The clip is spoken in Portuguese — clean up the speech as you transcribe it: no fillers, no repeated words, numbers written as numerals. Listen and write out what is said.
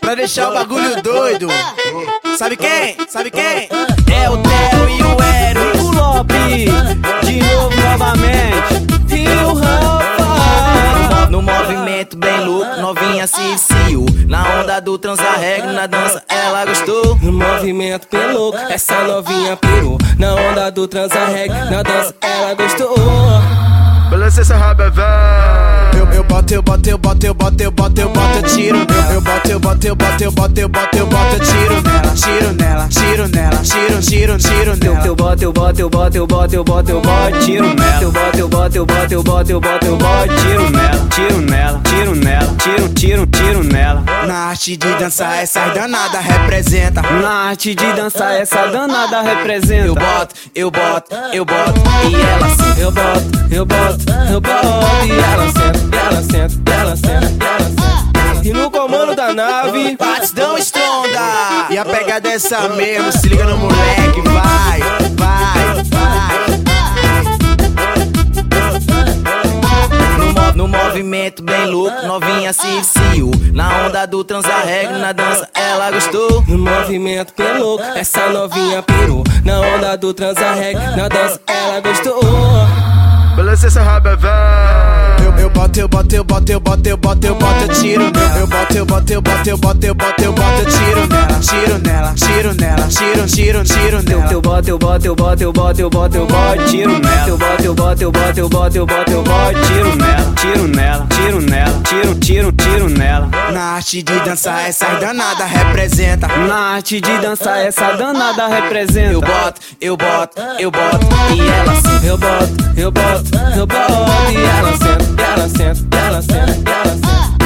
Pra deixar o bagulho doido. Sabe quem? Sabe quem? É o Theo e o Ero. O Lopes, de novo novamente. E o Rafa. No movimento bem louco, novinha se viciou. Na onda do transarregue, na dança ela gostou. No movimento bem louco, essa novinha pirou. Na onda do transarregue, na dança ela gostou. Balança essa raba, vai. Eu boto, eu boto, eu boto, eu boto, eu boto, eu boto, eu tiro nela. Eu boto, eu boto, eu boto, eu boto, eu boto, eu boto, eu tiro nela. Tiro nela, tiro nela, tiro nela. Eu boto, eu boto, eu boto, eu boto, eu boto, eu boto, tiro nela. Eu boto, eu boto, eu boto, eu boto, eu boto, eu boto, tiro nela. Tiro nela, tiro nela, tiro nela. Na arte de dançar, essas danadas representa. Na arte de dançar, essa danada representa. Eu boto, eu boto, eu boto, e ela senta. Eu boto, eu boto, eu boto, e ela senta, ela senta, ela senta, ela senta. E no comando da nave, Batidão estronda. E a pegada é essa mesmo, se liga no moleque, vai, vai, vai. No movimento bem louco, novinha se viciou. Na onda do transarregue, na dança ela gostou. no movimento bem louco, essa novinha pirou. Na onda do transarregue, na dança ela gostou. Balança essa raba, vai. Eu boto, eu boto, eu boto, eu boto, eu boto, eu boto, eu tiro nela. Eu boto, eu boto, eu boto, eu boto, eu boto, eu boto, eu tiro nela. Tiro nela, tiro nela, tiro nela. Eu boto, eu boto, eu boto, eu boto, eu boto, eu boto, tiro nela. Eu boto, eu boto, eu boto, eu boto, eu boto, eu boto, tiro nela. Tiro nela, tiro nela, tiro nela. Na arte de dançar, essas danadas representa. Na arte de dançar, essa danada representa. Eu boto, eu boto, eu boto, e ela senta. Eu boto, eu boto, eu boto, e ela senta, ela senta, ela senta, ela senta.